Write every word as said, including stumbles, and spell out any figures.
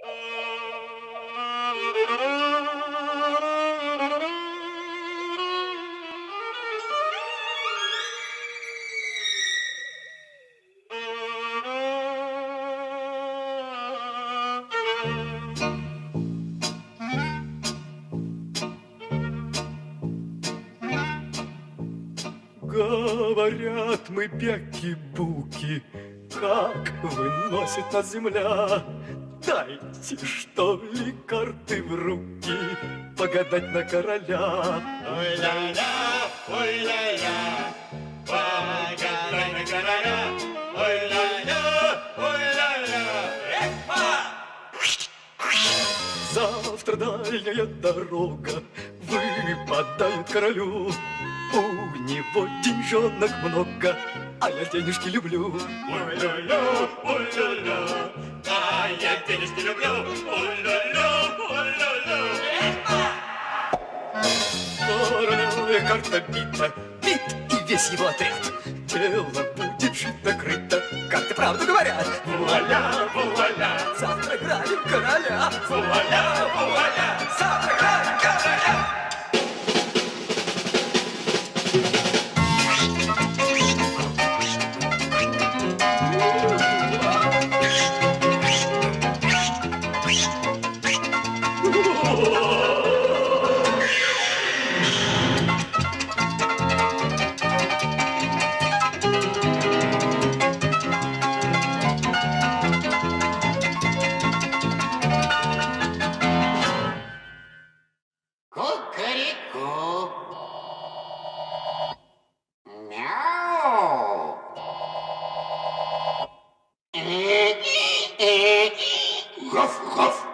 Говорят мы бяки-буки, как выносит нас земля. Дайте, что ли, карты в руки, погадать на короля. Ой-ля-ля, ой-ля-ля, погадай на короля. Ой-ля-ля, ой-ля-ля, эхо! Завтра дальняя дорога выпадает королю. У него деньжонок много, а я денежки люблю. Ой-ля-ля, ой-ля-ля, а я денежки люблю. Ой-ля-ля, ой-ля-ля, эхо! Королевая карта бита, бит и весь его отряд. Дело будет шито-крыто, карты правду говорят. Вуаля, вуаля, Завтра грабим короля. вуаля, вуаля, Завтра грабим короля. Кукареку. Мяу. Гав-гав.